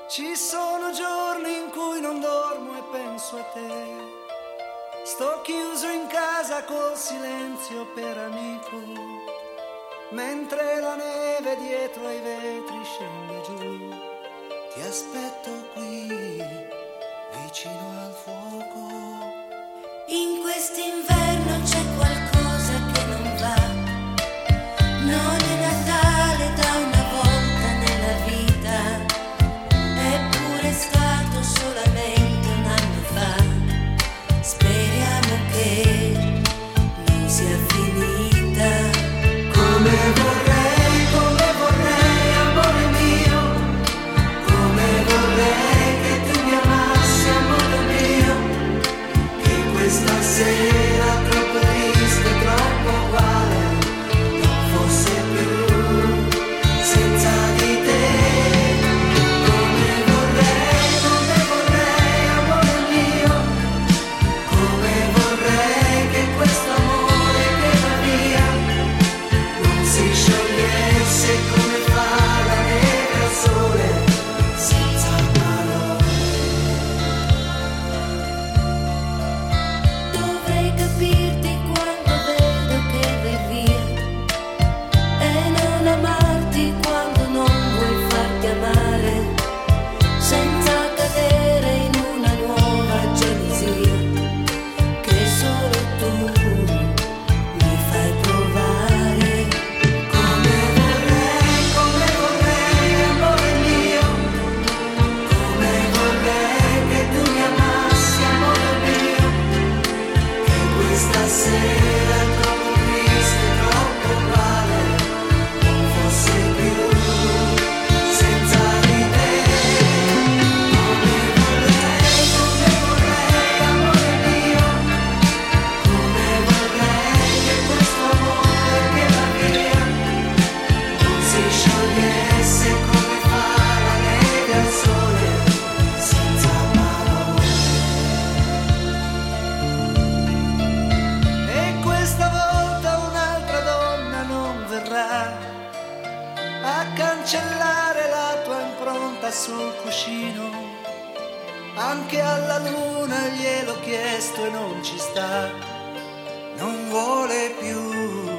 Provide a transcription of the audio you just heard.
Ci sono giorni in cui non dormo e penso a te. Sto chiuso in casa col silenzio per amico, mentre la neve dietro ai vetri scende giù. Ti aspetto qui, vicino al fuoco. In quest'inverno c'è qualcosa che non va. Non è Natale da una volta nella vita, eppure è stato solamente un anno fa. Speriamo che non sia finita. Come vorrei, amore mio, come vorrei che tu mi amassi, amore mio, che questa sera troppo triste, troppo uguale, non fosse più senza di te. Come vorrei, amore mio, come vorrei che questo amore che va via non si sciogliesse come fa la neve al sole, senza parole. Dovrei capirti quando vedo che vai via e non amarti quando non vuoi farti amare, senza cadere in una nuova gelosia che solo tu mi fai provare. Come vorrei, amore mio, come vorrei che tu mi amassi, amore mio, che questa sera troppo triste, troppo uguale, non fosse più senza di te. Come vorrei, amore mio, come vorrei che questo amore che va via non si sciogliesse come fa la neve al sole, senza parole. E questa volta un'altra donna non verrà a cancellare la tua impronta sul cuscino. Anche alla luna gliel'ho chiesto e non ci sta, non vuole più.